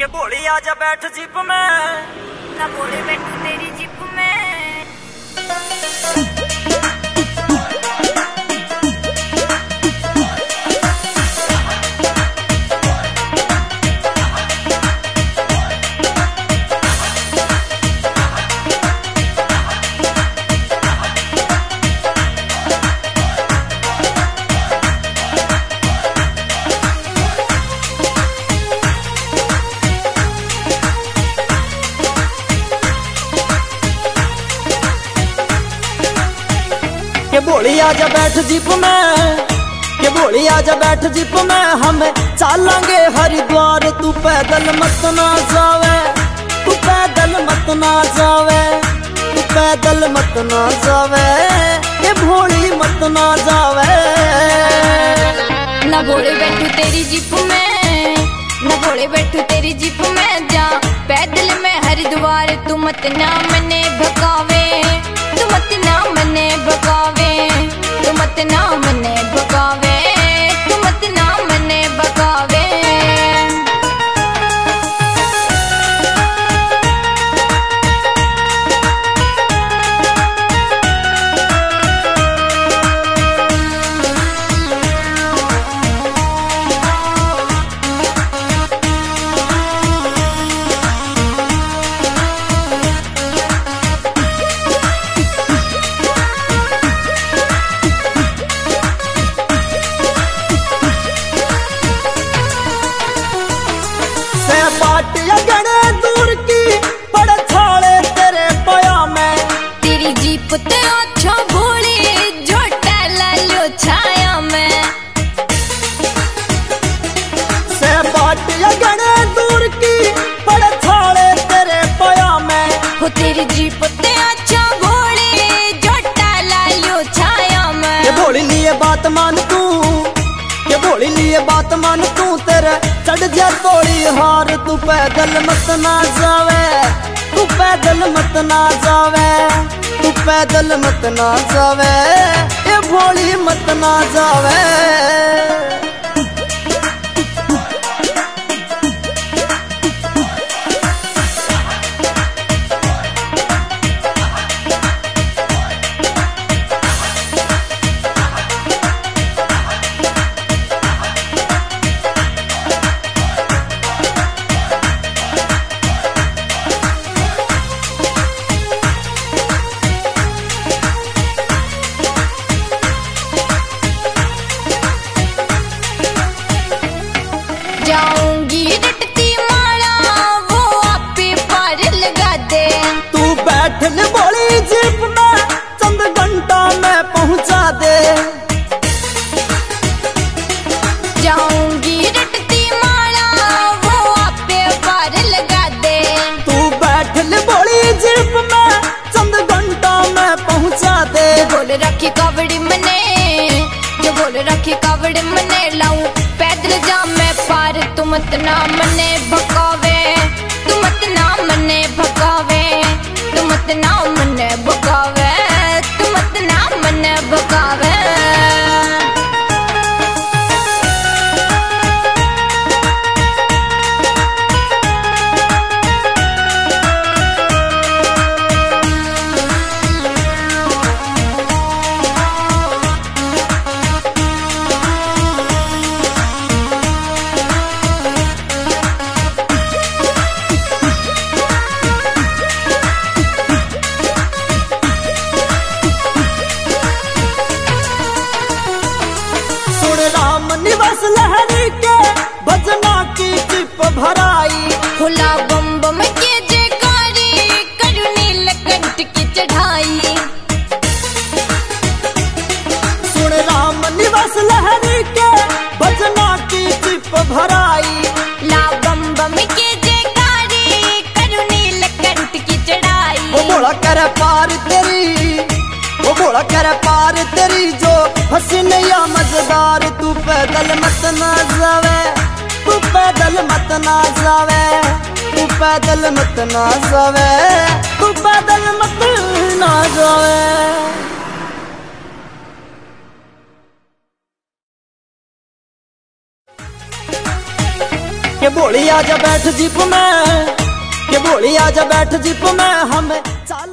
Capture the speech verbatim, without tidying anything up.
के भोली आजा बैठ जीप में, ना भोले बैठू तेरी जीप में। के भोली आजा बैठ जीप में, के भोली आजा बैठ जीप में। हम चलेंगे हरिद्वार, तू पैदल मत ना जावे, तू पैदल मत ना जावे, तू पैदल मत ना जावे, के भोली मत ना जावे। ना भोले बैठू तेरी जीप में, ना भोले बैठू तेरी जीप में। जा पैदल में हरिद्वार, तू मत ना मने भगावे, तू मत ना मने भगावे, तू मत ना मने भगावे, तू मत ना मने भगावे। दूर की पड़े छाले तेरे पाया में, तेरी जीप ते अच्छा भोली झोटा लालो छाया में। से बाटिया गणे दूर की पड़े छाले तेरे पाया में। हो तेरी जीप ते अच्छा भोली झोटा लालो छाया में। ये भोली लिए बात मान तू, ये भोली लिए बात मान तू। तेरे चढ़ जा तोड़ी हार, तू पैदल मत ना जावे, तू पैदल मत ना जावे, तू पैदल मत ना जावे, ये भोली मत ना जावे। जाऊंगी रटती माला, वो आपे पार लगा दे। तू बैठ ले भोली जीप में, चंद घंटा में पहुंचा दे। जाऊंगी रटती माला, वो आपे पार लगा दे। तू बैठ ले भोली जीप में, चंद घंटा में पहुंचा दे। जो बोल रखी कावड़ी मने, जो बोल रखी कावड़ी मने। लाऊं पैदल जा मैं पार, तू मत ना मने भगावे, तू मत ना मने भगावे, तू मत ना मने भगावे, तू मत ना मने भगावे। निवास लहरी के भजना की चिप भराई, खुला बम बम के जयकारी, करू नीलकंठ की चढ़ाई। सुन राम निवास लहरी के भजना की चिप भराई। ला बम बम के जयकारी, करू नीलकंठ की चढ़ाई। वो भोला कर पार तेरी, वो भोला कर पार तेरी। जो हसीन या मजेदार, तू पैदल मत ना जावे, तू पैदल मत ना जावे, तू पैदल मत ना जावे, तू पैदल मत ना जावे। के बोली आजा बैठ जीप में, के बोली आजा बैठ जीप में, हम चाल